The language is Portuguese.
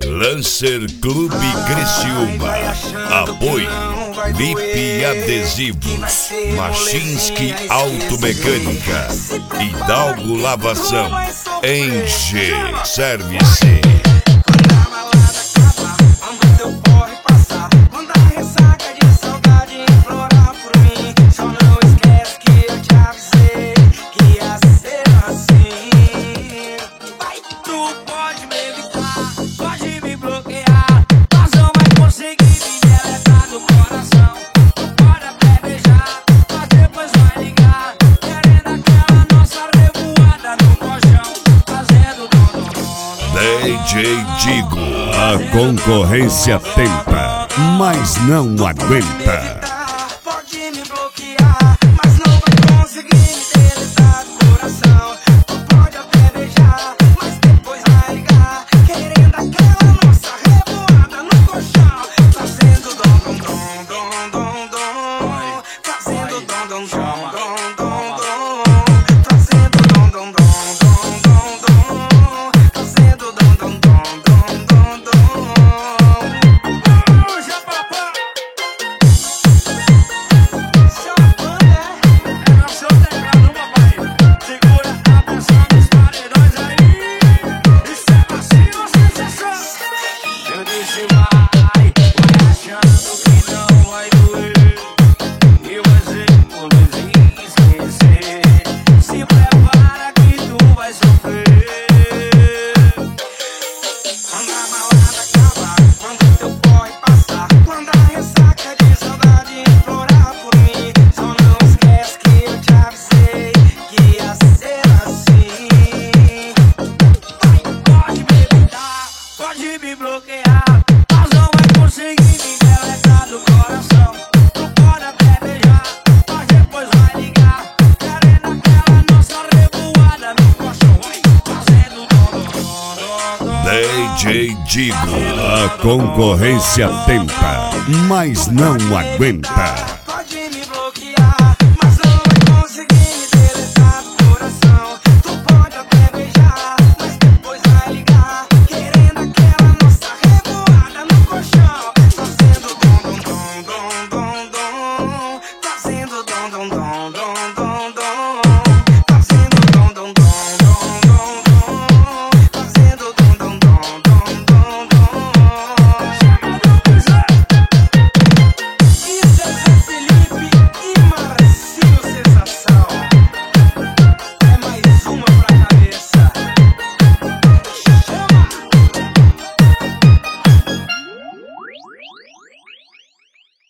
Lancer Clube Criciúma. Apoio VIP Adesivos, Machinski Automecânica, Hidalgo Lavação, Enge Service. DJ Digo, a concorrência tenta, mas não aguenta. Pode me bloquear, mas não vai conseguir me deletar do coração. Tu pode até beijar, mas depois vai ligar, querendo aquela nossa revoada no colchão. Fazendo dom dom dom dom dom dom, fazendo dom dom dom dom dom dom, fazendo dom dom dom dom dom, fazendo dom dom dom. Pode me bloquear, mas não vai conseguir me deletar do coração. Tu pode até beijar, mas depois vai ligar, querendo aquela nossa revoada no colchão. Fazendo dom dom dom. DJ Digo, a concorrência tenta, mas não aguenta.